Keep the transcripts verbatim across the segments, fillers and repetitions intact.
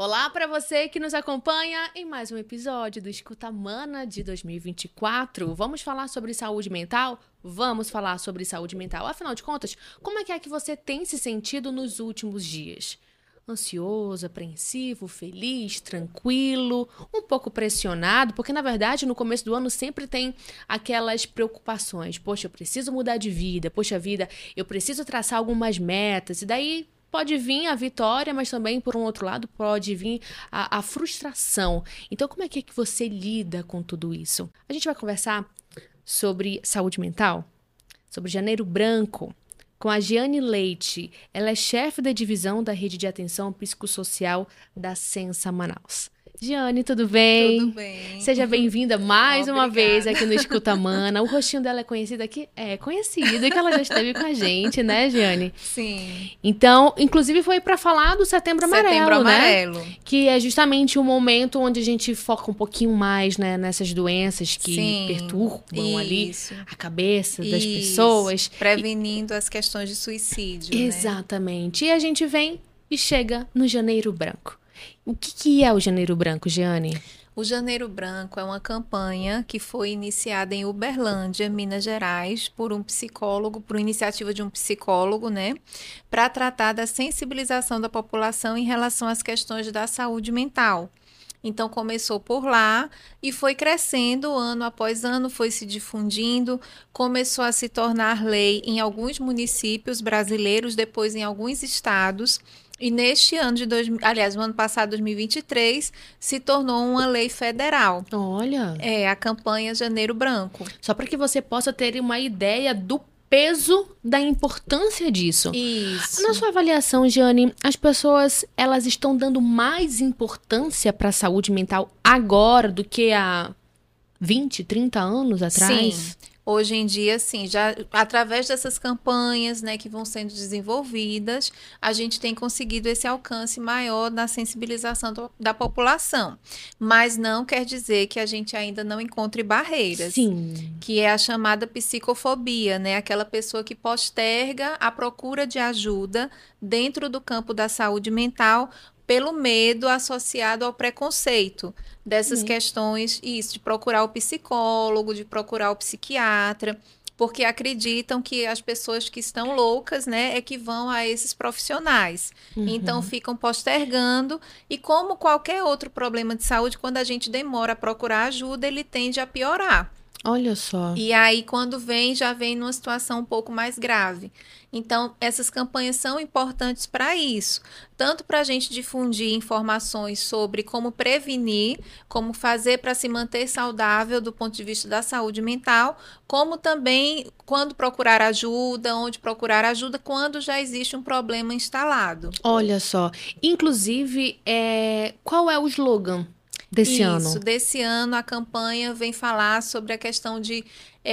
Olá para você que nos acompanha em mais um episódio do Escuta Mana de dois mil e vinte e quatro. Vamos falar sobre saúde mental? Vamos falar sobre saúde mental. Afinal de contas, como é que é que você tem se sentido nos últimos dias? Ansioso, apreensivo, feliz, tranquilo, um pouco pressionado, porque na verdade no começo do ano sempre tem aquelas preocupações. Poxa, eu preciso mudar de vida, poxa vida, eu preciso traçar algumas metas, e daí pode vir a vitória, mas também, por um outro lado, pode vir a, a frustração. Então, como é que, é que você lida com tudo isso? A gente vai conversar sobre saúde mental, sobre Janeiro Branco, com a Giane Leite. Ela é chefe da divisão da Rede de Atenção Psicossocial da Sensa Manaus. Giane, tudo bem? Tudo bem. Seja bem-vinda mais Obrigada. uma vez aqui no Escuta Mana. O rostinho dela é conhecido aqui? É conhecido, que ela já esteve com a gente, né, Giane? Sim. Então, inclusive foi para falar do Setembro Amarelo, Setembro Amarelo, né? Que é justamente o momento onde a gente foca um pouquinho mais, né, nessas doenças que Sim, perturbam ali isso. a cabeça das Isso. pessoas. Prevenindo as questões de suicídio, Exatamente. Né? E a gente vem e chega no Janeiro Branco. O que, que é o Janeiro Branco, Giane? O Janeiro Branco é uma campanha que foi iniciada em Uberlândia, Minas Gerais, por um psicólogo, por iniciativa de um psicólogo, né, para tratar da sensibilização da população em relação às questões da saúde mental. Então, começou por lá e foi crescendo ano após ano, foi se difundindo, começou a se tornar lei em alguns municípios brasileiros, depois em alguns estados. E neste ano de dois, aliás, no ano passado, dois mil e vinte e três, se tornou uma lei federal. Olha. É a campanha Janeiro Branco. Só para que você possa ter uma ideia do peso da importância disso. Isso. Na sua avaliação, Giane, as pessoas elas estão dando mais importância para a saúde mental agora do que há vinte, trinta anos atrás? Sim. Hoje em dia, sim, já através dessas campanhas, né, que vão sendo desenvolvidas, a gente tem conseguido esse alcance maior na sensibilização do, da população. Mas não quer dizer que a gente ainda não encontre barreiras. Sim. Que é a chamada psicofobia, né? Aquela pessoa que posterga a procura de ajuda dentro do campo da saúde mental pelo medo associado ao preconceito dessas uhum. questões, isso, de procurar o psicólogo, de procurar o psiquiatra, porque acreditam que as pessoas que estão loucas, né, é que vão a esses profissionais. Uhum. Então, ficam postergando, e como qualquer outro problema de saúde, quando a gente demora a procurar ajuda, ele tende a piorar. Olha só. E aí, quando vem, já vem numa situação um pouco mais grave. Então, essas campanhas são importantes para isso. Tanto para a gente difundir informações sobre como prevenir, como fazer para se manter saudável do ponto de vista da saúde mental, como também quando procurar ajuda, onde procurar ajuda, quando já existe um problema instalado. Olha só. Inclusive, é... qual é o slogan desse Isso, ano? Isso, desse ano a campanha vem falar sobre a questão de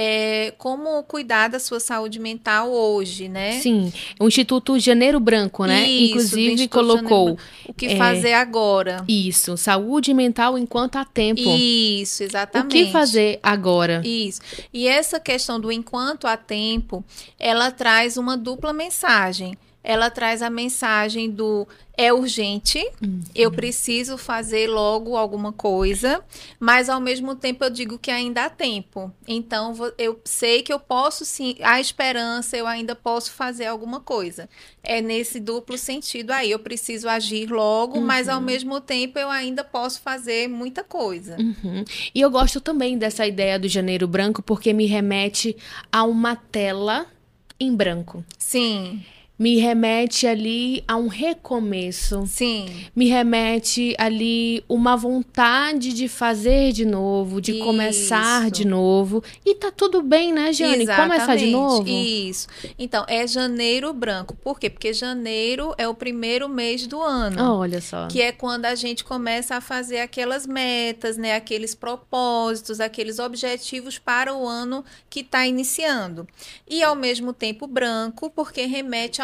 é, como cuidar da sua saúde mental hoje, né? Sim, o Instituto Janeiro Branco, né? Isso, inclusive colocou o que fazer é, agora. Isso, saúde mental enquanto há tempo. Isso, exatamente. O que fazer agora? Isso. E essa questão do enquanto há tempo, ela traz uma dupla mensagem. Ela traz a mensagem do é urgente, uhum. eu preciso fazer logo alguma coisa, mas ao mesmo tempo eu digo que ainda há tempo. Então, eu sei que eu posso sim, há esperança, eu ainda posso fazer alguma coisa. É nesse duplo sentido aí, eu preciso agir logo, uhum. mas ao mesmo tempo eu ainda posso fazer muita coisa. Uhum. E eu gosto também dessa ideia do Janeiro Branco, porque me remete a uma tela em branco. Sim. Me remete ali a um recomeço. Sim. Me remete ali uma vontade de fazer de novo, de Isso. começar de novo. E tá tudo bem, né, Giane? Exatamente. Começar de novo? Isso. Então, é Janeiro Branco. Por quê? Porque janeiro é o primeiro mês do ano. Oh, olha só. Que é quando a gente começa a fazer aquelas metas, né? Aqueles propósitos, aqueles objetivos para o ano que está iniciando. E, ao mesmo tempo, branco, porque remete a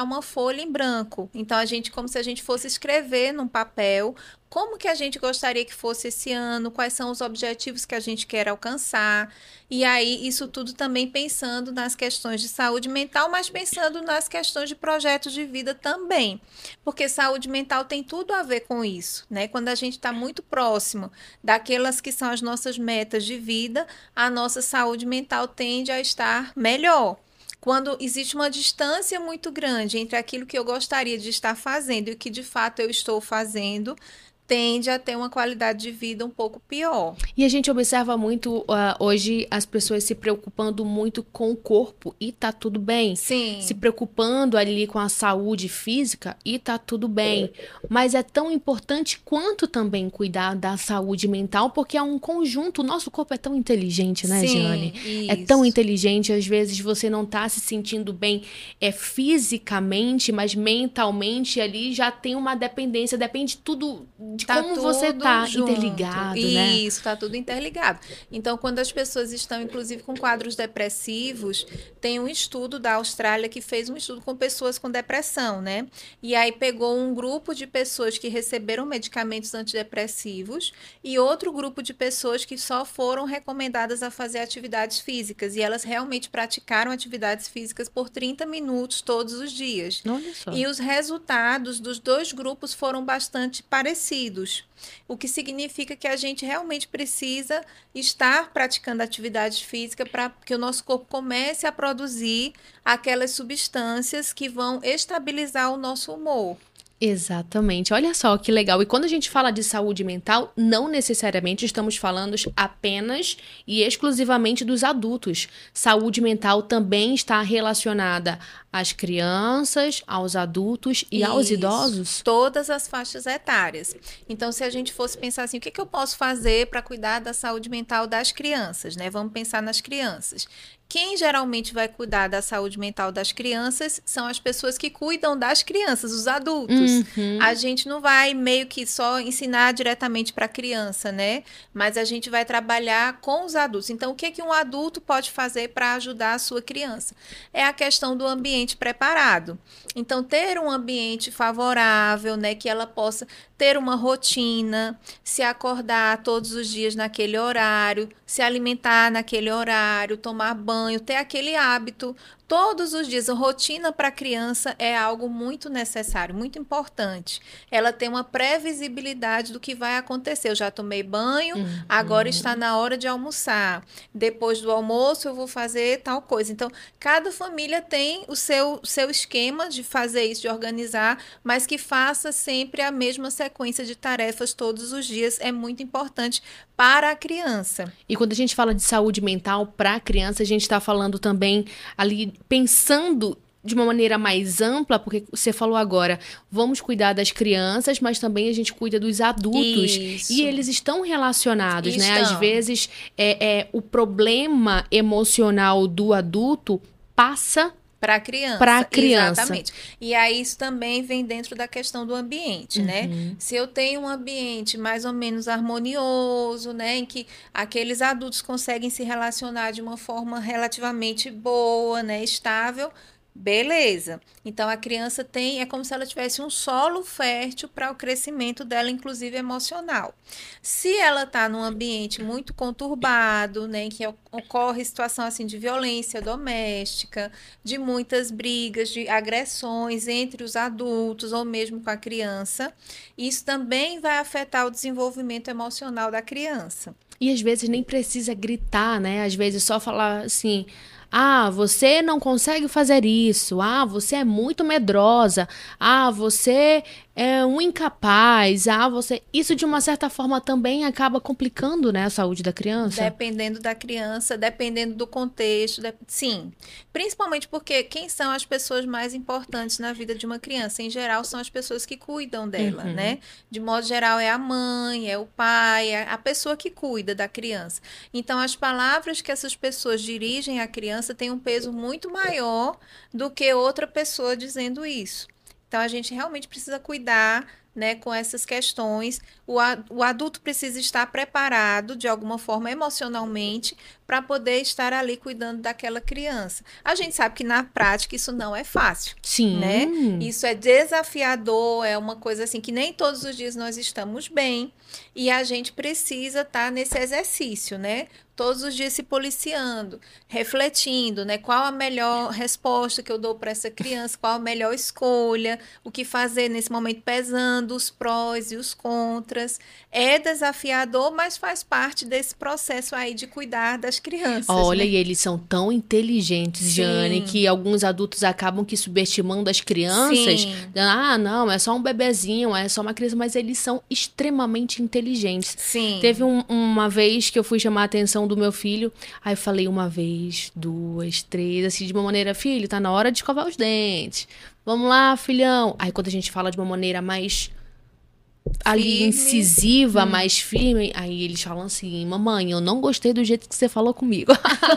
uma folha em branco. Então, a gente, como se a gente fosse escrever num papel como que a gente gostaria que fosse esse ano, quais são os objetivos que a gente quer alcançar. E aí, isso tudo também pensando nas questões de saúde mental, mas pensando nas questões de projetos de vida também. Porque saúde mental tem tudo a ver com isso, né? Quando a gente está muito próximo daquelas que são as nossas metas de vida, a nossa saúde mental tende a estar melhor. Quando existe uma distância muito grande entre aquilo que eu gostaria de estar fazendo e o que de fato eu estou fazendo, tende a ter uma qualidade de vida um pouco pior. E a gente observa muito, uh, hoje, as pessoas se preocupando muito com o corpo e tá tudo bem. Sim. Se preocupando ali com a saúde física e tá tudo bem. Mas é tão importante quanto também cuidar da saúde mental, porque é um conjunto. O nosso corpo é tão inteligente, né, Sim, Jeane? isso. É tão inteligente, às vezes você não tá se sentindo bem é, fisicamente, mas mentalmente ali já tem uma dependência, depende tudo de tá como você tá junto. interligado, né? Isso, tá tudo interligado. Então, quando as pessoas estão, inclusive, com quadros depressivos, tem um estudo da Austrália que fez um estudo com pessoas com depressão, né? E aí pegou um grupo de pessoas que receberam medicamentos antidepressivos e outro grupo de pessoas que só foram recomendadas a fazer atividades físicas. E elas realmente praticaram atividades físicas por trinta minutos todos os dias. Olha só. E os resultados dos dois grupos foram bastante parecidos. O que significa que a gente realmente precisa estar praticando atividade física para que o nosso corpo comece a produzir aquelas substâncias que vão estabilizar o nosso humor. Exatamente. Olha só que legal. E quando a gente fala de saúde mental, não necessariamente estamos falando apenas e exclusivamente dos adultos. Saúde mental também está relacionada às crianças, aos adultos e Isso, aos idosos? Todas as faixas etárias. Então, se a gente fosse pensar assim, o que, que eu posso fazer para cuidar da saúde mental das crianças, né? Vamos pensar nas crianças. Quem geralmente vai cuidar da saúde mental das crianças são as pessoas que cuidam das crianças, os adultos. Uhum. A gente não vai meio que só ensinar diretamente para a criança, né? Mas a gente vai trabalhar com os adultos. Então, o que, que um adulto pode fazer para ajudar a sua criança? É a questão do ambiente preparado. Então, ter um ambiente favorável, né? Que ela possa ter uma rotina, se acordar todos os dias naquele horário, se alimentar naquele horário, tomar banho, ter aquele hábito todos os dias. A rotina para a criança é algo muito necessário, muito importante. Ela tem uma previsibilidade do que vai acontecer. Eu já tomei banho, uhum. Agora está na hora de almoçar. Depois do almoço eu vou fazer tal coisa. Então, cada família tem o seu, seu esquema de fazer isso, de organizar, mas que faça sempre a mesma sequência de tarefas todos os dias. É muito importante para a criança. E quando a gente fala de saúde mental para a criança, a gente está falando também ali, pensando de uma maneira mais ampla, porque você falou agora, vamos cuidar das crianças, mas também a gente cuida dos adultos. Isso. E eles estão relacionados, estão. né? Às vezes, é, é, o problema emocional do adulto passa para a criança. Para a criança. Exatamente. E aí isso também vem dentro da questão do ambiente, uhum. né? Se eu tenho um ambiente mais ou menos harmonioso, né, em que aqueles adultos conseguem se relacionar de uma forma relativamente boa, né, estável, beleza. Então, a criança tem, é como se ela tivesse um solo fértil para o crescimento dela, inclusive emocional. Se ela está num ambiente muito conturbado, né, em que ocorre situação assim de violência doméstica, de muitas brigas, de agressões entre os adultos ou mesmo com a criança, isso também vai afetar o desenvolvimento emocional da criança. E às vezes nem precisa gritar, né? Às vezes só falar assim... Ah, você não consegue fazer isso. Ah, você é muito medrosa. Ah, você é um incapaz. Ah, você... Isso, de uma certa forma, também acaba complicando, né, a saúde da criança? Dependendo da criança, dependendo do contexto. De... Sim. Principalmente porque quem são as pessoas mais importantes na vida de uma criança? Em geral, são as pessoas que cuidam dela, uhum. né? De modo geral, é a mãe, é o pai, é a pessoa que cuida da criança. Então, as palavras que essas pessoas dirigem à criança tem um peso muito maior do que outra pessoa dizendo isso. Então, a gente realmente precisa cuidar né, com essas questões. O, a, o adulto precisa estar preparado, de alguma forma, emocionalmente, para poder estar ali cuidando daquela criança. A gente sabe que, na prática, isso não é fácil. Sim. Né? Isso é desafiador, é uma coisa assim que nem todos os dias nós estamos bem. E a gente precisa estar nesse exercício, né? Todos os dias se policiando, refletindo, né? Qual a melhor resposta que eu dou para essa criança, qual a melhor escolha, o que fazer nesse momento, pesando os prós e os contras. É desafiador, mas faz parte desse processo aí de cuidar das crianças. Olha, né? e eles são tão inteligentes, Sim. Jane, que alguns adultos acabam que subestimando as crianças. Sim. Ah, não, é só um bebezinho, é só uma criança, mas eles são extremamente inteligentes. Sim. Teve um- uma vez que eu fui chamar a atenção do meu filho, aí eu falei uma vez, duas, três, assim, de uma maneira, filho, tá na hora de escovar os dentes. Vamos lá, filhão. Aí quando a gente fala de uma maneira mais ali Firme. incisiva, mais firme, aí eles falam assim, mamãe, eu não gostei do jeito que você falou comigo.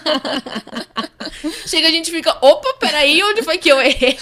Chega, a gente fica, opa, peraí, onde foi que eu errei?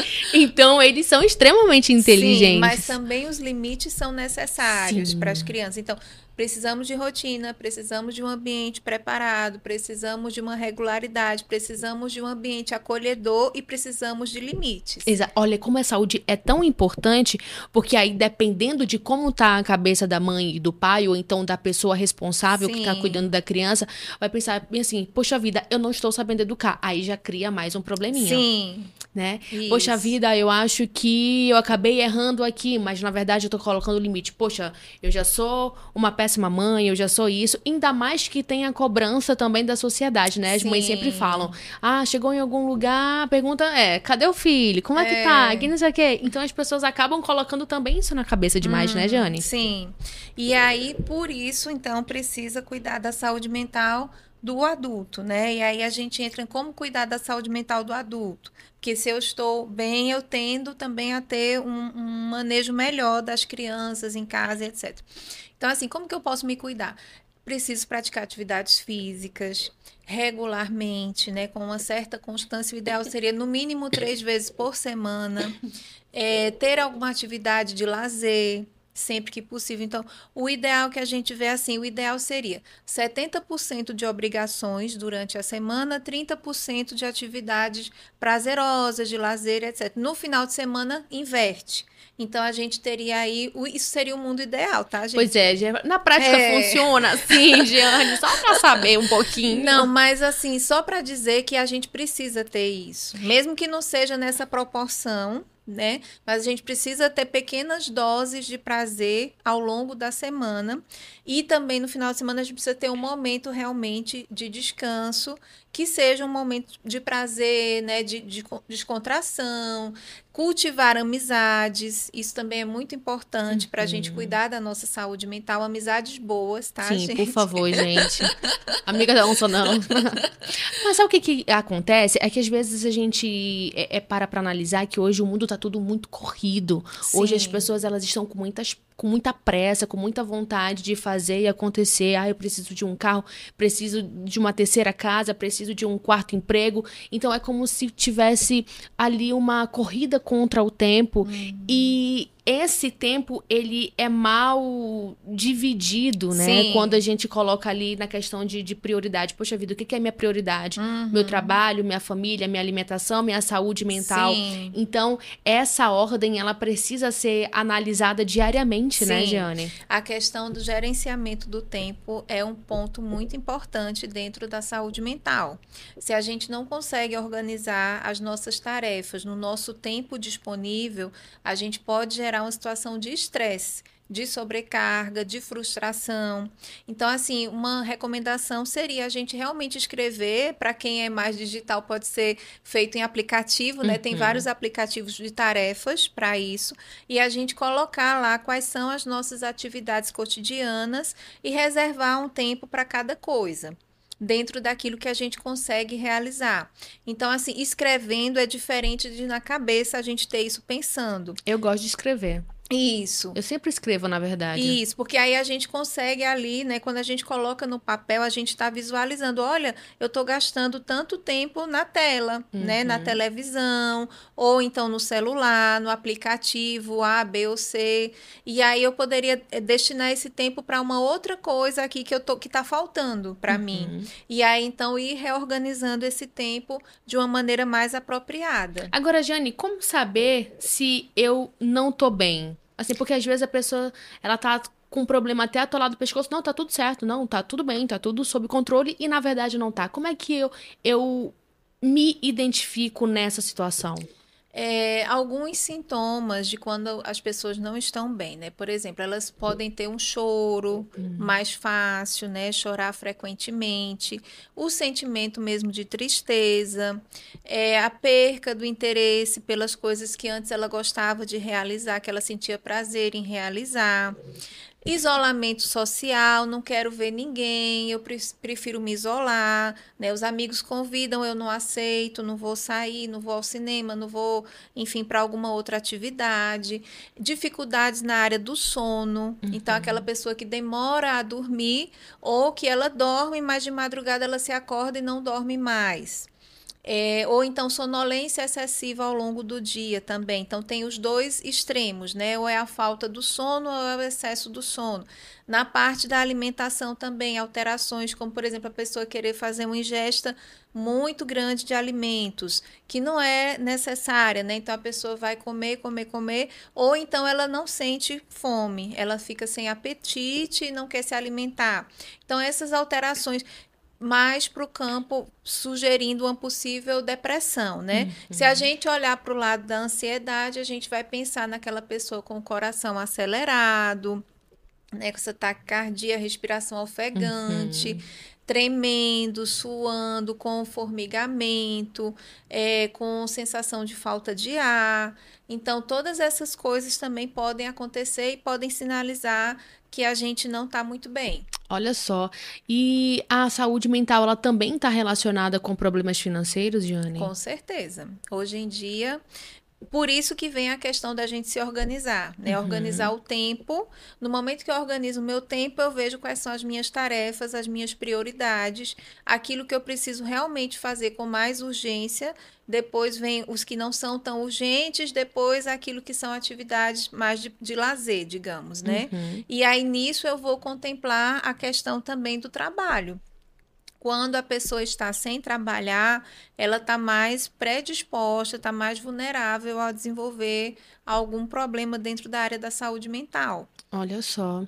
Então, eles são extremamente inteligentes. Sim, mas também os limites são necessários Sim. para as crianças. Então, precisamos de rotina, precisamos de um ambiente preparado, precisamos de uma regularidade, precisamos de um ambiente acolhedor e precisamos de limites. Exa- Olha, como a saúde é tão importante, porque aí, dependendo de como tá a cabeça da mãe e do pai, ou então da pessoa responsável que tá Sim. cuidando da criança, vai pensar bem assim, poxa vida, eu não estou sabendo educar. Aí já cria mais um probleminha. Sim. Né? Isso. Poxa vida, eu acho que eu acabei errando aqui, mas na verdade eu tô colocando o limite. Poxa, eu já sou uma péssima mãe, eu já sou isso. Ainda mais que tem a cobrança também da sociedade, né? As mães Sim. sempre falam, ah, chegou em algum lugar, a pergunta é, cadê o filho? Como é que É. tá? Que não sei o quê. Então as pessoas acabam colocando também isso na cabeça demais, né, Jane? Sim. E aí, por isso, então, precisa cuidar da saúde mental do adulto, né? E aí a gente entra em como cuidar da saúde mental do adulto. Porque se eu estou bem, eu tendo também a ter um, um manejo melhor das crianças em casa, etcétera. Então, assim, como que eu posso me cuidar? Preciso praticar atividades físicas regularmente, né? Com uma certa constância. O ideal seria, no mínimo, três vezes por semana. É, ter alguma atividade de lazer, sempre que possível. Então, o ideal que a gente vê assim, o ideal seria setenta por cento de obrigações durante a semana, trinta por cento de atividades prazerosas, de lazer, etcétera. No final de semana, inverte. Então, a gente teria aí... Isso seria o mundo ideal, tá, gente? Pois é, Ge- na prática É. funciona assim, Jane, só pra saber um pouquinho. Não, mas assim, só para dizer que a gente precisa ter isso. Mesmo que não seja nessa proporção, né? Mas a gente precisa ter pequenas doses de prazer ao longo da semana. E também no final de semana a gente precisa ter um momento realmente de descanso, que seja um momento de prazer, né? De, de co- descontração, cultivar amizades. Isso também é muito importante para a gente cuidar da nossa saúde mental. Amizades boas, tá, Sim, gente? por favor, gente. Amiga da onça, não. Mas sabe o que, que acontece? É que às vezes a gente é, é para pra analisar que hoje o mundo tá tudo muito corrido. Hoje as Sim. pessoas elas estão com muitas com muita pressa, com muita vontade de fazer e acontecer. Ah, eu preciso de um carro, preciso de uma terceira casa, preciso de um quarto emprego. Então é como se tivesse ali uma corrida contra o tempo. E esse tempo, ele é mal dividido, né? Sim. Quando a gente coloca ali na questão de, de prioridade. Poxa vida, o que que é minha prioridade? Uhum. Meu trabalho, minha família, minha alimentação, minha saúde mental. Sim. Então, essa ordem, ela precisa ser analisada diariamente, né, Sim. Jeane? A questão do gerenciamento do tempo é um ponto muito importante dentro da saúde mental. Se a gente não consegue organizar as nossas tarefas no nosso tempo disponível, a gente pode gerar uma situação de estresse, de sobrecarga, de frustração. Então, assim, uma recomendação seria a gente realmente escrever, para quem é mais digital, pode ser feito em aplicativo, né? Tem vários aplicativos de tarefas para isso, e a gente colocar lá quais são as nossas atividades cotidianas e reservar um tempo para cada coisa, dentro daquilo que a gente consegue realizar. Então, assim, escrevendo é diferente de na cabeça a gente ter isso pensando. Eu gosto de escrever. Isso. Eu sempre escrevo, na verdade. Isso, porque aí a gente consegue ali, né? Quando a gente coloca no papel, a gente está visualizando, olha, eu estou gastando tanto tempo na tela, Uhum. né? Na televisão, ou então no celular, no aplicativo A, B ou C. E aí eu poderia destinar esse tempo para uma outra coisa aqui que eu tô, que está faltando para Uhum. mim. E aí, então, ir reorganizando esse tempo de uma maneira mais apropriada. Agora, Jane, como saber se eu não tô bem? Assim, porque às vezes a pessoa, ela tá com um problema até atolado do pescoço. Não, tá tudo certo. Não, tá tudo bem, tá tudo sob controle. E, na verdade, não tá. Como é que eu, eu me identifico nessa situação? É, alguns sintomas de quando as pessoas não estão bem, né? Por exemplo, elas podem ter um choro Hum. mais fácil, né? Chorar frequentemente, o sentimento mesmo de tristeza, é, a perca do interesse pelas coisas que antes ela gostava de realizar, que ela sentia prazer em realizar. Isolamento social, não quero ver ninguém, eu prefiro me isolar, né? Os amigos convidam, eu não aceito, não vou sair, não vou ao cinema, não vou, enfim, para alguma outra atividade. Dificuldades na área do sono, Uhum. Então aquela pessoa que demora a dormir ou que ela dorme, mas de madrugada ela se acorda e não dorme mais. É, ou então sonolência excessiva ao longo do dia também. Então tem os dois extremos, né? Ou é a falta do sono ou é o excesso do sono. Na parte da alimentação também, alterações, como por exemplo a pessoa querer fazer uma ingesta muito grande de alimentos, que não é necessária, né? Então a pessoa vai comer, comer, comer, ou então ela não sente fome, ela fica sem apetite e não quer se alimentar. Então essas alterações mais para o campo sugerindo uma possível depressão, né? Uhum. Se a gente olhar para o lado da ansiedade, a gente vai pensar naquela pessoa com o coração acelerado, né? Com essa taquicardia, respiração ofegante, uhum. tremendo, suando, com formigamento, é, com sensação de falta de ar. Então, todas essas coisas também podem acontecer e podem sinalizar que a gente não está muito bem. Olha só, e a saúde mental, ela também está relacionada com problemas financeiros, Jane? Com certeza. Hoje em dia, por isso que vem a questão da gente se organizar, né? Uhum. Organizar o tempo. No momento que eu organizo o meu tempo, eu vejo quais são as minhas tarefas, as minhas prioridades, aquilo que eu preciso realmente fazer com mais urgência. Depois vem os que não são tão urgentes, depois aquilo que são atividades mais de, de lazer, digamos, né? Uhum. E aí, nisso, eu vou contemplar a questão também do trabalho. Quando a pessoa está sem trabalhar, ela está mais predisposta, está mais vulnerável a desenvolver algum problema dentro da área da saúde mental. Olha só.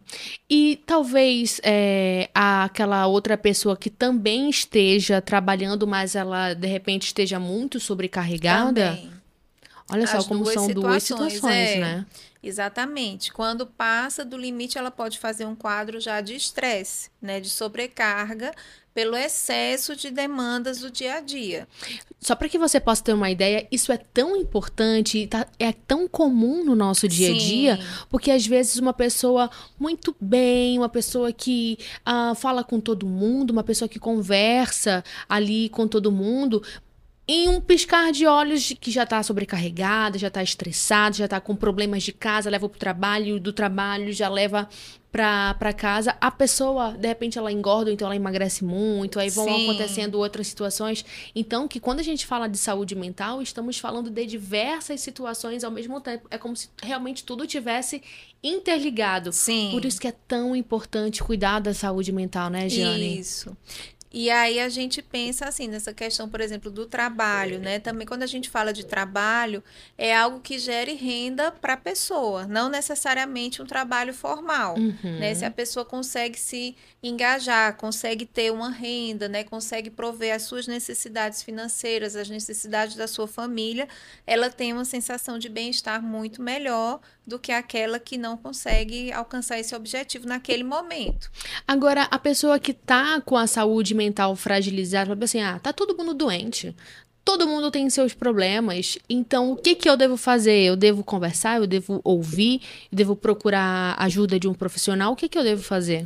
E talvez é, aquela outra pessoa que também esteja trabalhando, mas ela de repente esteja muito sobrecarregada. Também. Olha só As como duas são situações, duas situações, é, né? Exatamente. Quando passa do limite, ela pode fazer um quadro já de estresse, né, de sobrecarga, pelo excesso de demandas do dia a dia. Só para que você possa ter uma ideia, isso é tão importante, tá, é tão comum no nosso dia a dia, Sim. porque às vezes uma pessoa muito bem, uma pessoa que uh, fala com todo mundo, uma pessoa que conversa ali com todo mundo, em um piscar de olhos que já está sobrecarregada, já está estressada, já está com problemas de casa, leva para o trabalho, do trabalho já leva para casa, a pessoa, de repente, ela engorda, então ela emagrece muito, aí vão Sim. acontecendo outras situações. Então, que quando a gente fala de saúde mental, estamos falando de diversas situações ao mesmo tempo. É como se realmente tudo tivesse interligado. Sim. Por isso que é tão importante cuidar da saúde mental, né, Giane? Isso. E aí a gente pensa assim, nessa questão, por exemplo, do trabalho, né? Também quando a gente fala de trabalho, é algo que gere renda para a pessoa, não necessariamente um trabalho formal, uhum. né? Se a pessoa consegue se engajar, consegue ter uma renda, né? Consegue prover as suas necessidades financeiras, as necessidades da sua família, ela tem uma sensação de bem-estar muito melhor do que aquela que não consegue alcançar esse objetivo naquele momento. Agora, a pessoa que tá com a saúde mental fragilizada, fala assim, ah, tá todo mundo doente, todo mundo tem seus problemas, então o que que eu devo fazer? Eu devo conversar, eu devo ouvir, eu devo procurar ajuda de um profissional, o que que eu devo fazer?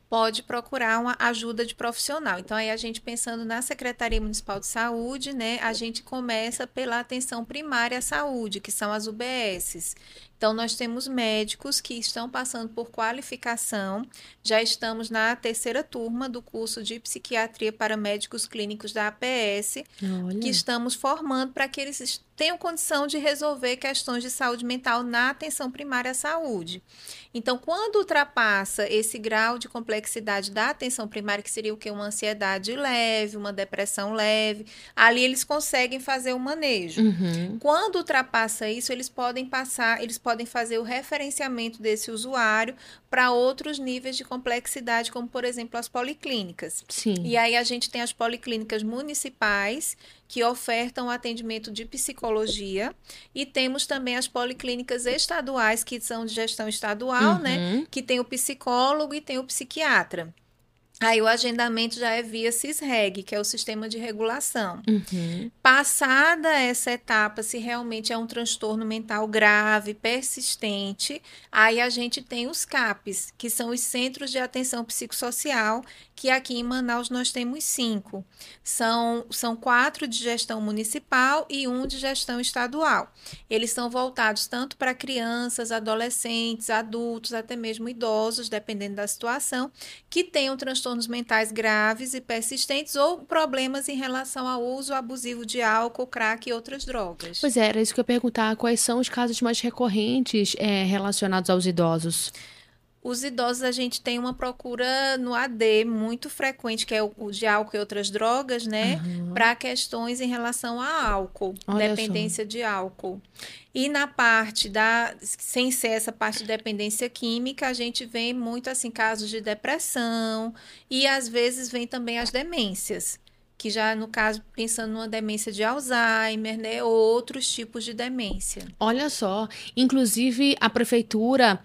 pode procurar uma ajuda de profissional. Então, aí a gente pensando na Secretaria Municipal de Saúde, né, a gente começa pela atenção primária à saúde, que são as U B Ss. Então, nós temos médicos que estão passando por qualificação, já estamos na terceira turma do curso de psiquiatria para médicos clínicos da A P S, Olha. que estamos formando para que eles tenham condição de resolver questões de saúde mental na atenção primária à saúde. Então, quando ultrapassa esse grau de complexidade da atenção primária, que seria o quê? Uma ansiedade leve, uma depressão leve, ali eles conseguem fazer o manejo. Uhum. Quando ultrapassa isso, eles podem passar, eles podem fazer o referenciamento desse usuário para outros níveis de complexidade, como, por exemplo, as policlínicas. Sim. E aí a gente tem as policlínicas municipais, que ofertam atendimento de psicologia, e temos também as policlínicas estaduais, que são de gestão estadual, Uhum. né? Que tem o psicólogo e tem o psiquiatra. Aí o agendamento já é via SISREG, que é o Sistema de Regulação. Uhum. Passada essa etapa, se realmente é um transtorno mental grave, persistente, aí a gente tem os CAPs, que são os Centros de Atenção Psicossocial, que aqui em Manaus nós temos cinco. São, são quatro de gestão municipal e um de gestão estadual. Eles são voltados tanto para crianças, adolescentes, adultos, até mesmo idosos, dependendo da situação, que tenham transtornos mentais graves e persistentes ou problemas em relação ao uso abusivo de álcool, crack e outras drogas. Pois é, era isso que eu ia perguntar. Quais são os casos mais recorrentes é, relacionados aos idosos? Os idosos, a gente tem uma procura no A D muito frequente, que é o de álcool e outras drogas, né? Uhum. Para questões em relação a álcool, Olha dependência só. de álcool. E na parte da, sem ser essa parte de dependência química, a gente vê muito, assim, casos de depressão e, às vezes, vem também as demências, que já, no caso, pensando numa demência de Alzheimer, né? Ou outros tipos de demência. Olha só, inclusive a prefeitura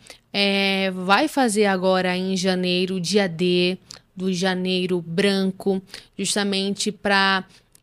é, vai fazer agora em janeiro, dia D, do Janeiro Branco, justamente para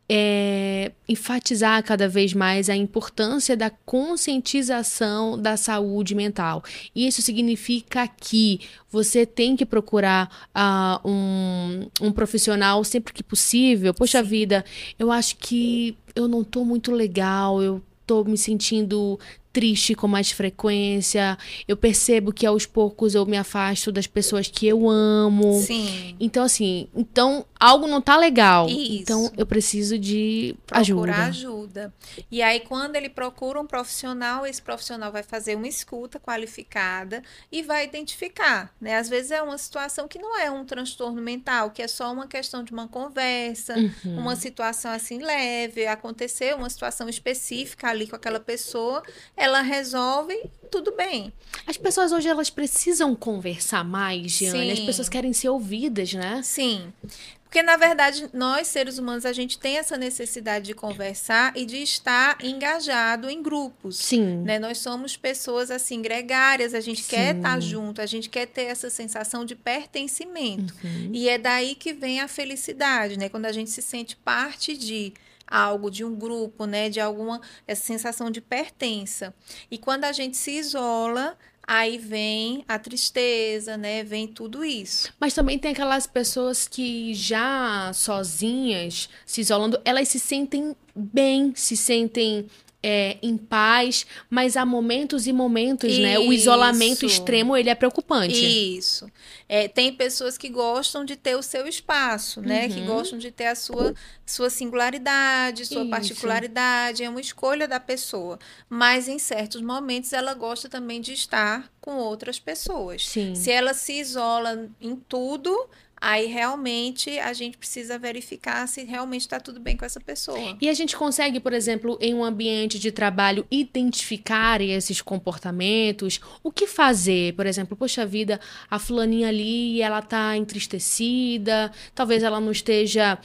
é, enfatizar cada vez mais a importância da conscientização da saúde mental. Isso significa que você tem que procurar uh, um, um profissional sempre que possível. Poxa Sim. vida, eu acho que eu não tô muito legal, eu tô me sentindo triste com mais frequência, eu percebo que aos poucos eu me afasto das pessoas que eu amo. Sim. Então, assim, então algo não tá legal. Isso. Então eu preciso de Procurar ajuda. ajuda. E aí, quando ele procura um profissional, esse profissional vai fazer uma escuta qualificada e vai identificar, né? Às vezes é uma situação que não é um transtorno mental, que é só uma questão de uma conversa, Uhum. uma situação assim leve, aconteceu uma situação específica ali com aquela pessoa, ela resolve, tudo bem. As pessoas hoje, elas precisam conversar mais, Giane. As Sim. pessoas querem ser ouvidas, né? Sim. Porque, na verdade, nós, seres humanos, a gente tem essa necessidade de conversar e de estar engajado em grupos. Sim. Né? Nós somos pessoas, assim, gregárias, a gente Sim. quer estar junto, a gente quer ter essa sensação de pertencimento. Uhum. E é daí que vem a felicidade, né? Quando a gente se sente parte de algo, de um grupo, né? De alguma, essa sensação de pertença. E quando a gente se isola, aí vem a tristeza, né? Vem tudo isso. Mas também tem aquelas pessoas que já sozinhas, se isolando, elas se sentem bem, se sentem é, em paz, mas há momentos e momentos, né? O isolamento Isso. extremo, ele é preocupante. Isso. É, tem pessoas que gostam de ter o seu espaço, né? Uhum. Que gostam de ter a sua, sua singularidade, sua Isso. particularidade. É uma escolha da pessoa. Mas, em certos momentos, ela gosta também de estar com outras pessoas. Sim. Se ela se isola em tudo, aí realmente a gente precisa verificar se realmente está tudo bem com essa pessoa. E a gente consegue, por exemplo, em um ambiente de trabalho, identificar esses comportamentos? O que fazer? Por exemplo, poxa vida, a fulaninha ali, ela tá entristecida, talvez ela não esteja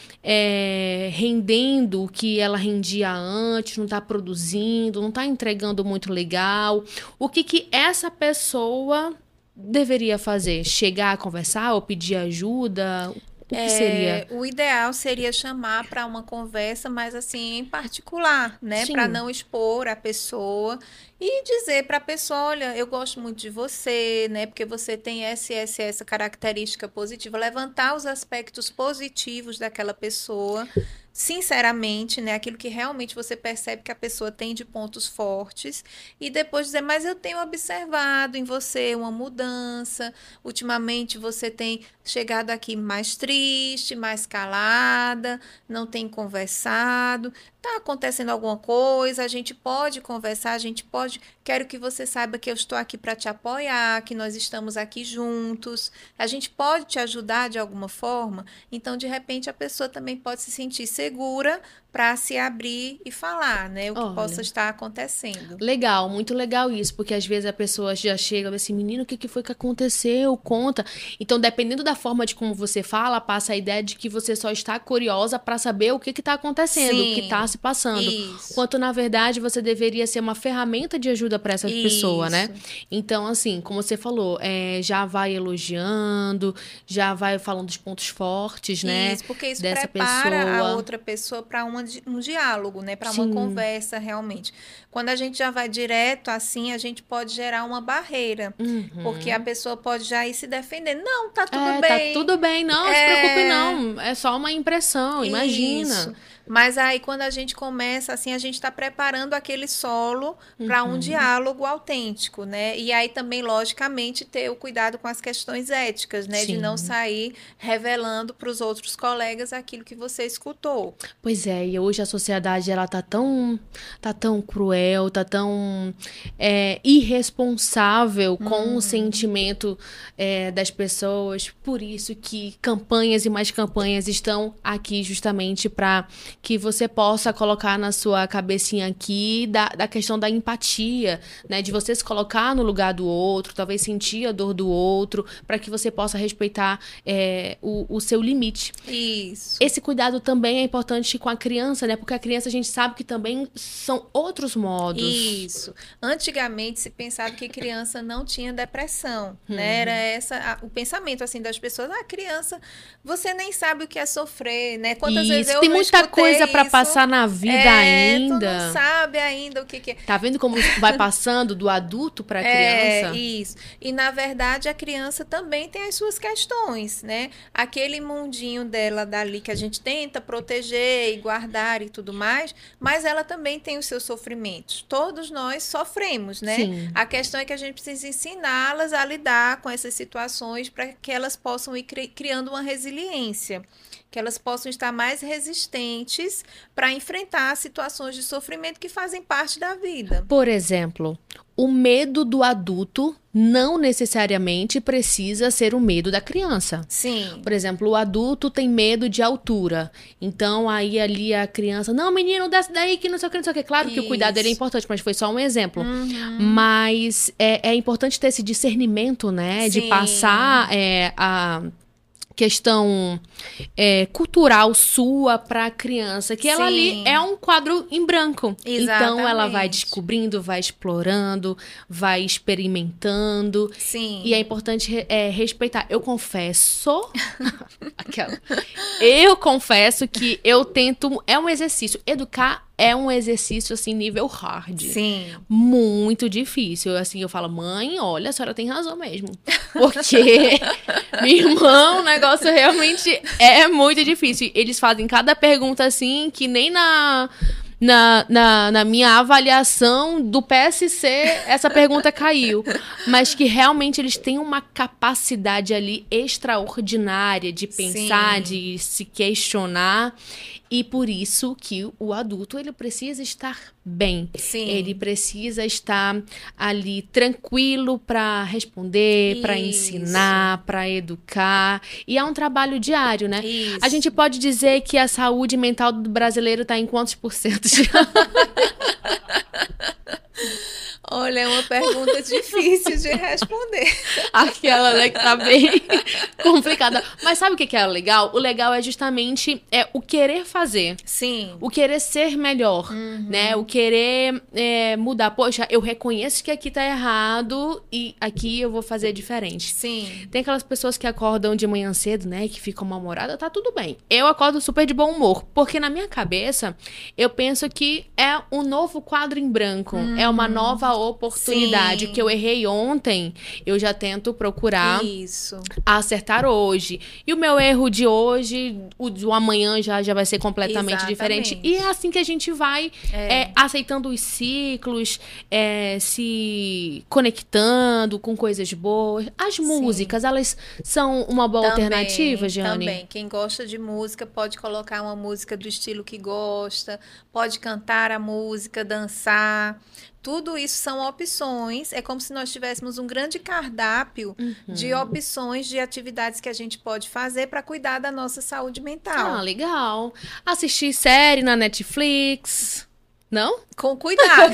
é, rendendo o que ela rendia antes, não tá produzindo, não tá entregando muito legal. O que que essa pessoa deveria fazer? Chegar a conversar ou pedir ajuda? O que É, seria? o ideal seria chamar para uma conversa, mas assim, em particular, né? Sim. Para não expor a pessoa e dizer para a pessoa, olha, eu gosto muito de você, né? Porque você tem essa, essa, essa característica positiva. Levantar os aspectos positivos daquela pessoa, sinceramente, né? Aquilo que realmente você percebe que a pessoa tem de pontos fortes. E depois dizer, mas eu tenho observado em você uma mudança. Ultimamente você tem chegado aqui mais triste, mais calada, não tem conversado. Está acontecendo alguma coisa, a gente pode conversar, a gente pode. Quero que você saiba que eu estou aqui para te apoiar, que nós estamos aqui juntos. A gente pode te ajudar de alguma forma. Então, de repente, a pessoa também pode se sentir segura para se abrir e falar, né? O que Olha. possa estar acontecendo. Legal, muito legal isso, porque às vezes a pessoa já chega e assim, menino, o que, que foi que aconteceu? Conta. Então, dependendo da forma de como você fala, passa a ideia de que você só está curiosa para saber o que está acontecendo, Sim, o que está se passando. Isso. Quanto, na verdade, você deveria ser uma ferramenta de ajuda para essa pessoa, né? Isso. Então, assim, como você falou, é, já vai elogiando, já vai falando dos pontos fortes, né? Isso, porque isso dessa prepara pessoa. a outra pessoa para um diálogo, né? Para uma Sim. conversa realmente. Quando a gente já vai direto assim, a gente pode gerar uma barreira. Uhum. Porque a pessoa pode já ir se defendendo. Não, tá tudo é, bem. Tá tudo bem, não, É... se preocupe não. É só uma impressão, imagina. Isso. Mas aí, quando a gente começa, assim, a gente está preparando aquele solo para um diálogo autêntico, né? E aí também, logicamente, ter o cuidado com as questões éticas, né? Sim. De não sair revelando para os outros colegas aquilo que você escutou. Pois é, e hoje a sociedade, ela tá tão, tá tão cruel, tá tão é, irresponsável com Uhum. o sentimento é, das pessoas. Por isso que campanhas e mais campanhas estão aqui justamente para que você possa colocar na sua cabecinha aqui da, da questão da empatia, né? De você se colocar no lugar do outro, talvez sentir a dor do outro, para que você possa respeitar é, o, o seu limite. Isso. Esse cuidado também é importante com a criança, né? Porque a criança a gente sabe que também são outros modos. Isso. Antigamente se pensava que criança não tinha depressão, Uhum. né? Era essa a, o pensamento assim das pessoas. Ah, criança, você nem sabe o que é sofrer, né? Quantas Isso, vezes eu tem muita coisa para isso, passar na vida é, ainda. Tu não sabe ainda o que, que é. Tá vendo como isso vai passando do adulto para a criança? É, isso. E na verdade a criança também tem as suas questões, né? Aquele mundinho dela dali que a gente tenta proteger e guardar e tudo mais, mas ela também tem os seus sofrimentos. Todos nós sofremos, né? Sim. A questão é que a gente precisa ensiná-las a lidar com essas situações para que elas possam ir cri- criando uma resiliência, que elas possam estar mais resistentes para enfrentar situações de sofrimento que fazem parte da vida. Por exemplo, o medo do adulto não necessariamente precisa ser o medo da criança. Sim. Por exemplo, o adulto tem medo de altura. Então, aí ali a criança... Não, menino, desce daí que não sei o que, não sei o que. Claro que o cuidado dele é importante, mas foi só um exemplo. Uhum. Mas é, é importante ter esse discernimento, né? De Sim. passar é, a... questão é, cultural sua para a criança, que ela Sim. ali é um quadro em branco. Exatamente. Então ela vai descobrindo, vai explorando, vai experimentando. Sim. E é importante é, respeitar. Eu confesso, aquela, eu confesso que eu tento, é um exercício, educar é um exercício, assim, nível hard. Sim. Muito difícil. Assim, eu falo, mãe, olha, a senhora tem razão mesmo. Porque, meu irmão, o negócio realmente é muito difícil. Eles fazem cada pergunta, assim, que nem na... Na, na, na minha avaliação do P S C, essa pergunta caiu. Mas que realmente eles têm uma capacidade ali extraordinária de pensar, Sim. de se questionar. E por isso que o adulto, ele precisa estar bem. Sim. Ele precisa estar ali tranquilo para responder, para Isso. ensinar, para educar. E é um trabalho diário, né? Isso. A gente pode dizer que a saúde mental do brasileiro está em quantos por cento? Olha, é uma pergunta difícil de responder. Aquela, né, que tá bem complicada. Mas sabe o que que é o legal? O legal é justamente é, o querer fazer. Sim. O querer ser melhor, Uhum. né? O querer é, mudar. Poxa, eu reconheço que aqui tá errado e aqui eu vou fazer diferente. Sim. Tem aquelas pessoas que acordam de manhã cedo, né? Que ficam mal-humoradas, tá tudo bem. Eu acordo super de bom humor. Porque na minha cabeça, eu penso que é um novo quadro em branco. Uhum. É uma nova oportunidade. Sim. Que eu errei ontem, eu já tento procurar Isso. acertar hoje. E o meu erro de hoje, o do amanhã já, já vai ser completamente Exatamente. diferente. E é assim que a gente vai É. É, aceitando os ciclos, é, se conectando com coisas boas. As músicas, elas são uma boa Também, alternativa, Jane? Também. Quem gosta de música pode colocar uma música do estilo que gosta, pode cantar a música, dançar. Tudo isso são opções. É como se nós tivéssemos um grande cardápio Uhum. de opções de atividades que a gente pode fazer para cuidar da nossa saúde mental. Ah, legal. Assistir série na Netflix. Não? Com cuidado.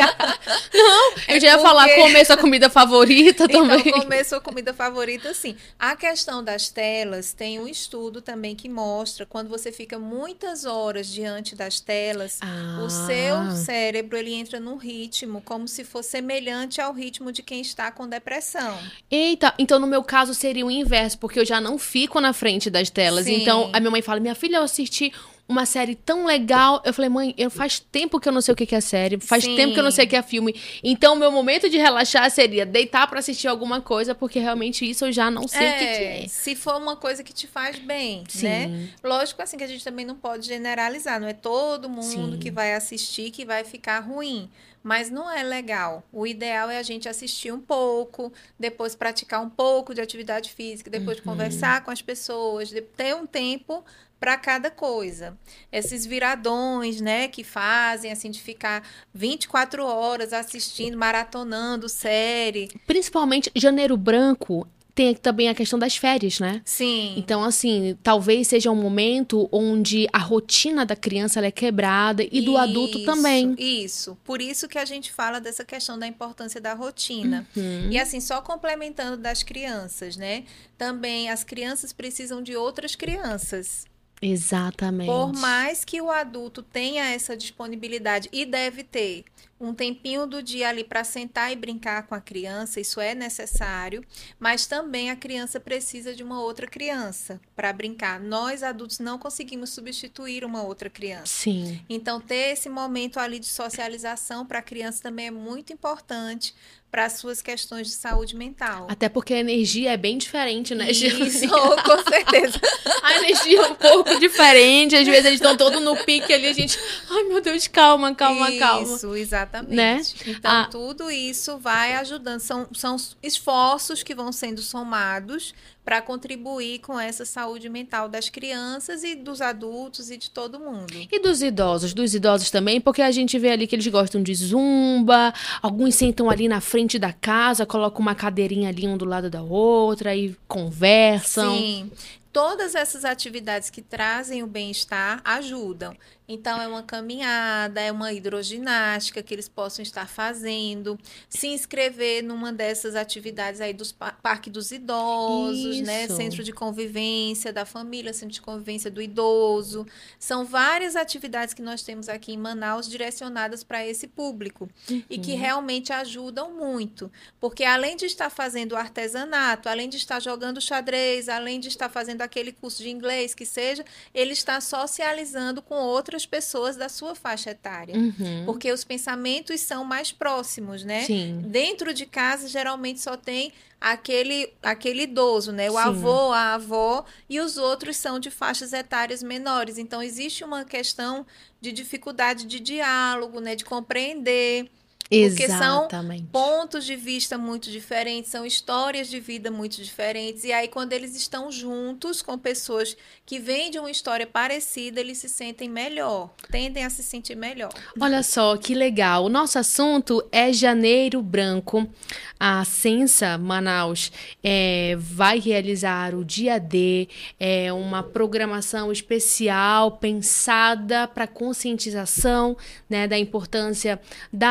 Não, eu É já ia porque- falar comer sua comida favorita também. Então, comer sua comida favorita, sim. A questão das telas, tem um estudo também que mostra, quando você fica muitas horas diante das telas, Ah. o seu cérebro, ele entra num ritmo como se fosse semelhante ao ritmo de quem está com depressão. Eita, então no meu caso seria o inverso, porque eu já não fico na frente das telas. Sim. Então a minha mãe fala: minha filha, eu assisti uma série tão legal. Eu falei: mãe, eu faz tempo que eu não sei o que que é série, faz Sim. tempo que eu não sei o que é filme. Então o meu momento de relaxar seria deitar pra assistir alguma coisa, porque realmente isso eu já não sei o que que é. Se for uma coisa que te faz bem, Sim. né? Lógico assim que a gente também não pode generalizar, não é todo mundo Sim. que vai assistir que vai ficar ruim, mas não é legal. O ideal é a gente assistir um pouco, depois praticar um pouco de atividade física, depois Uhum. conversar com as pessoas, de- ter um tempo para cada coisa. Esses viradões, né, que fazem assim de ficar vinte e quatro horas assistindo, maratonando série. Principalmente Janeiro Branco tem também a questão das férias, né? Sim. Então, assim, talvez seja um momento onde a rotina da criança ela é quebrada e do adulto Isso, também. Isso. Por isso que a gente fala dessa questão da importância da rotina. Uhum. E assim, só complementando das crianças, né? Também as crianças precisam de outras crianças. Exatamente. Por mais que o adulto tenha essa disponibilidade e deve ter um tempinho do dia ali para sentar e brincar com a criança, isso é necessário, mas também a criança precisa de uma outra criança para brincar. Nós adultos não conseguimos substituir uma outra criança. Sim. Então, ter esse momento ali de socialização para a criança também é muito importante para as suas questões de saúde mental. Até porque a energia é bem diferente, né, Giane? Isso, com certeza. A energia é um pouco diferente. Às vezes eles estão todos no pique ali. A gente, ai meu Deus, calma, calma, calma. Isso, exatamente. Né? Então, Ah. tudo isso vai ajudando. São, são esforços que vão sendo somados para contribuir com essa saúde mental das crianças e dos adultos e de todo mundo. E dos idosos? Dos idosos também, porque a gente vê ali que eles gostam de zumba, alguns sentam ali na frente da casa, colocam uma cadeirinha ali um do lado da outra e conversam. Sim, todas essas atividades que trazem o bem-estar ajudam. Então, é uma caminhada, é uma hidroginástica que eles possam estar fazendo, se inscrever numa dessas atividades aí dos pa- Parque dos Idosos, né? Isso. Centro de convivência da família, Centro de convivência do idoso. São várias atividades que nós temos aqui em Manaus direcionadas para esse público e que realmente ajudam muito, porque além de estar fazendo artesanato, além de estar jogando xadrez, além de estar fazendo aquele curso de inglês que seja, ele está socializando com outras pessoas da sua faixa etária. Uhum. Porque os pensamentos são mais próximos, né? Sim. Dentro de casa, geralmente só tem aquele, aquele idoso, né? O Sim. avô, a avó, e os outros são de faixas etárias menores. Então, existe uma questão de dificuldade de diálogo, né? De compreender. Porque são Exatamente. pontos de vista muito diferentes, são histórias de vida muito diferentes. E aí, quando eles estão juntos com pessoas que vêm de uma história parecida, eles se sentem melhor, tendem a se sentir melhor. Olha só, que legal. O nosso assunto é Janeiro Branco. A Sensa Manaus é, vai realizar o Dia D, é uma programação especial pensada para conscientização, né, da importância da saúde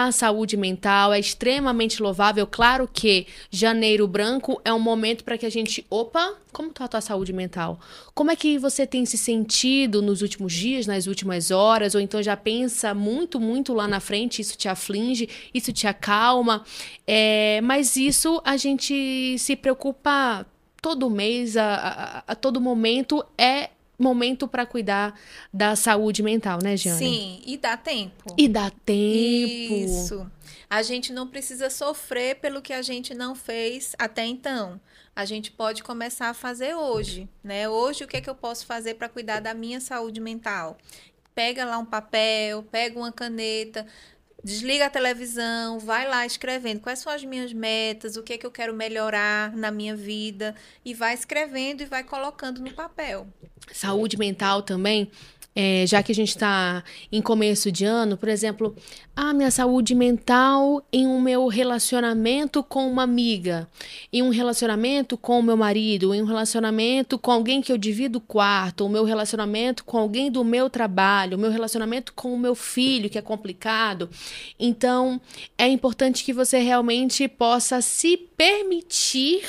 saúde mental, é extremamente louvável. Claro que Janeiro Branco é um momento para que a gente... Opa, como está a tua saúde mental? Como é que você tem se sentido nos últimos dias, nas últimas horas? Ou então já pensa muito, muito lá na frente, isso te aflige, isso te acalma. É, mas isso a gente se preocupa todo mês, a, a, a todo momento, é momento para cuidar da saúde mental, né, Jane? Sim, e dá tempo. E dá tempo. Isso. A gente não precisa sofrer pelo que a gente não fez até então. A gente pode começar a fazer hoje, né? Hoje, o que é que eu posso fazer para cuidar da minha saúde mental? Pega lá um papel, pega uma caneta, desliga a televisão, vai lá escrevendo quais são as minhas metas, o que é que eu quero melhorar na minha vida, e vai escrevendo e vai colocando no papel. Saúde mental também, é, já que a gente está em começo de ano, por exemplo, a minha saúde mental em um meu relacionamento com uma amiga, em um relacionamento com o meu marido, em um relacionamento com alguém que eu divido o quarto, o meu relacionamento com alguém do meu trabalho, o meu relacionamento com o meu filho, que é complicado. Então, é importante que você realmente possa se permitir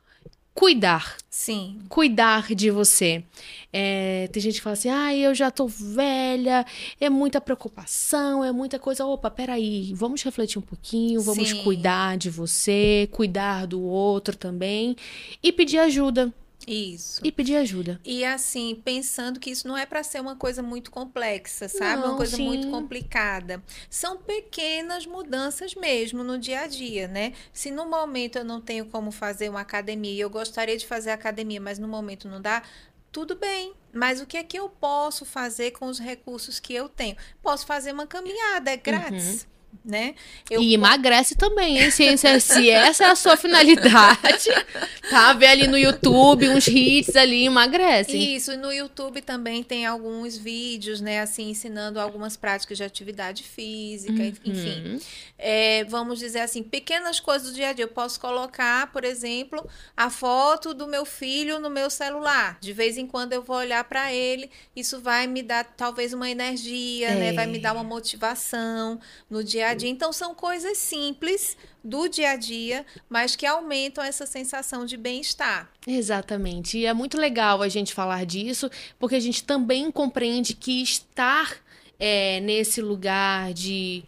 cuidar. Sim. Cuidar de você. É, tem gente que fala assim, ah, eu já tô velha, é muita preocupação, é muita coisa. Opa, peraí, vamos refletir um pouquinho, vamos Sim. cuidar de você, cuidar do outro também e pedir ajuda. Isso. E pedir ajuda. E assim, pensando que isso não é para ser uma coisa muito complexa, sabe? Não, uma coisa sim. muito complicada. São pequenas mudanças mesmo no dia a dia, né? Se no momento eu não tenho como fazer uma academia e eu gostaria de fazer academia, mas no momento não dá, tudo bem. Mas o que é que eu posso fazer com os recursos que eu tenho? Posso fazer uma caminhada, é grátis. Uhum. Né? Eu e emagrece também, hein? Se, se, se essa é a sua finalidade, tá? Vê ali no YouTube uns hits ali, emagrece. Isso, e no YouTube também tem alguns vídeos, né? Assim, ensinando algumas práticas de atividade física, uhum. enfim. É, vamos dizer assim, pequenas coisas do dia a dia. Eu posso colocar, por exemplo, a foto do meu filho no meu celular. De vez em quando eu vou olhar para ele, isso vai me dar talvez uma energia, é. né? Vai me dar uma motivação no dia a dia. Então, são coisas simples do dia a dia, mas que aumentam essa sensação de bem-estar. Exatamente. E é muito legal a gente falar disso, porque a gente também compreende que estar é, nesse lugar de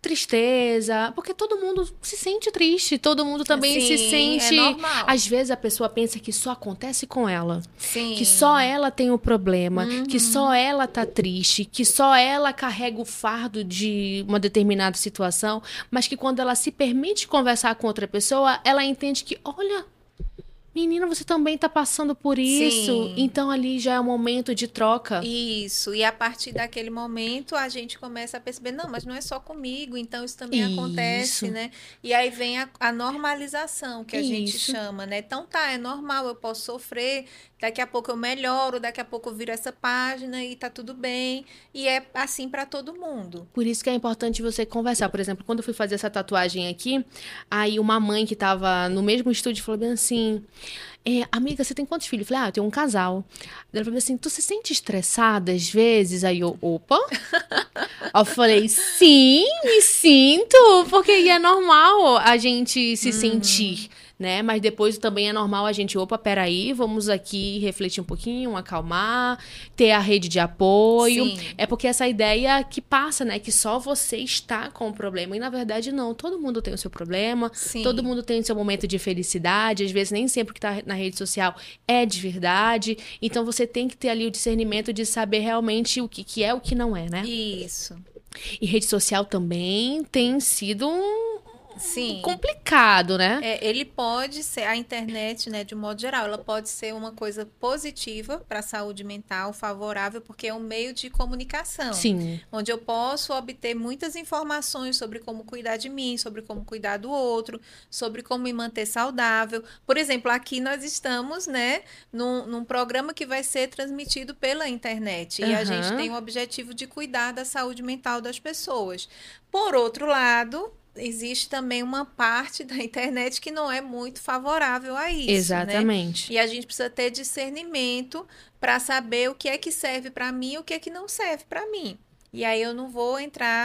tristeza, porque todo mundo se sente triste, todo mundo também Sim, se sente... É normal. Às vezes a pessoa pensa que só acontece com ela, Sim. que só ela tem o problema, uhum. que só ela tá triste, que só ela carrega o fardo de uma determinada situação, mas que quando ela se permite conversar com outra pessoa, ela entende que, olha... Menina, você também tá passando por isso. Sim. Então, ali já é um momento de troca. Isso. E a partir daquele momento, a gente começa a perceber, não, mas não é só comigo, então isso também isso. acontece, né? E aí vem a, a normalização, que a isso. gente chama, né? Então, tá, é normal, eu posso sofrer, daqui a pouco eu melhoro, daqui a pouco eu viro essa página e tá tudo bem. E é assim para todo mundo. Por isso que é importante você conversar. Por exemplo, quando eu fui fazer essa tatuagem aqui, aí uma mãe que tava no mesmo estúdio falou bem assim... É, amiga, você tem quantos filhos? Eu falei, ah, eu tenho um casal. Ela falou assim, tu se sente estressada às vezes? Aí eu, opa. Aí eu falei, sim, me sinto. Porque é normal a gente se uhum. sentir, né? Mas depois também é normal a gente, opa, peraí, vamos aqui refletir um pouquinho, acalmar, ter a rede de apoio. Sim. É porque essa ideia que passa, né? Que só você está com o problema. E na verdade não, todo mundo tem o seu problema. Sim. Todo mundo tem o seu momento de felicidade. Às vezes nem sempre que tá na rede social é de verdade. Então você tem que ter ali o discernimento de saber realmente o que, que é e o que não é, né? Isso. E rede social também tem sido um... Sim. complicado, né? É, ele pode ser, a internet, né, de um modo geral, ela pode ser uma coisa positiva para a saúde mental, favorável, porque é um meio de comunicação. Sim. Onde eu posso obter muitas informações sobre como cuidar de mim, sobre como cuidar do outro, sobre como me manter saudável. Por exemplo, aqui nós estamos, né, num, num programa que vai ser transmitido pela internet. Uhum. E a gente tem o objetivo de cuidar da saúde mental das pessoas. Por outro lado... existe também uma parte da internet que não é muito favorável a isso. Exatamente. Né? E a gente precisa ter discernimento para saber o que é que serve para mim e o que é que não serve para mim. E aí eu não vou entrar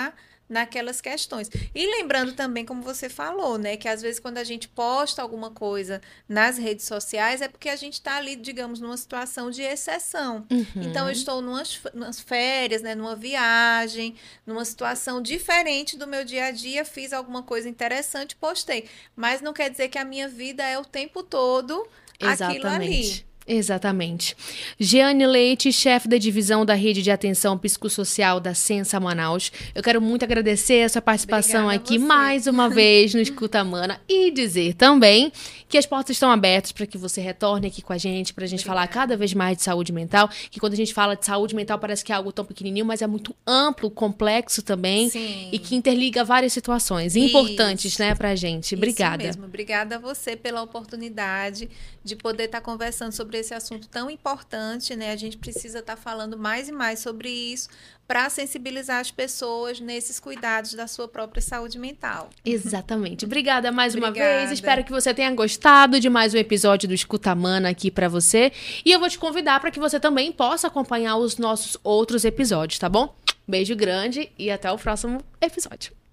naquelas questões. E lembrando também, como você falou, né, que às vezes quando a gente posta alguma coisa nas redes sociais é porque a gente está ali, digamos, numa situação de exceção. Uhum. Então, eu estou numas, numas férias, né, numa viagem, numa situação diferente do meu dia a dia, fiz alguma coisa interessante, postei. Mas não quer dizer que a minha vida é o tempo todo aquilo ali. Exatamente. Jeane Leite, chefe da divisão da Rede de Atenção Psicossocial da Sensa Manaus. Eu quero muito agradecer a sua participação Obrigada aqui a você. mais uma vez no Escuta Mana e dizer também que as portas estão abertas para que você retorne aqui com a gente, para a gente Obrigada. falar cada vez mais de saúde mental, que quando a gente fala de saúde mental parece que é algo tão pequenininho, mas é muito amplo, complexo também. Sim. E que interliga várias situações Isso. importantes, né, pra gente. Obrigada. Isso mesmo. Obrigada a você pela oportunidade de poder estar conversando sobre esse assunto tão importante, né? A gente precisa estar falando mais e mais sobre isso para sensibilizar as pessoas nesses cuidados da sua própria saúde mental. Exatamente. Obrigada mais uma Obrigada. vez. Espero que você tenha gostado de mais um episódio do Escuta Mana aqui pra você. E eu vou te convidar para que você também possa acompanhar os nossos outros episódios, tá bom? Beijo grande e até o próximo episódio.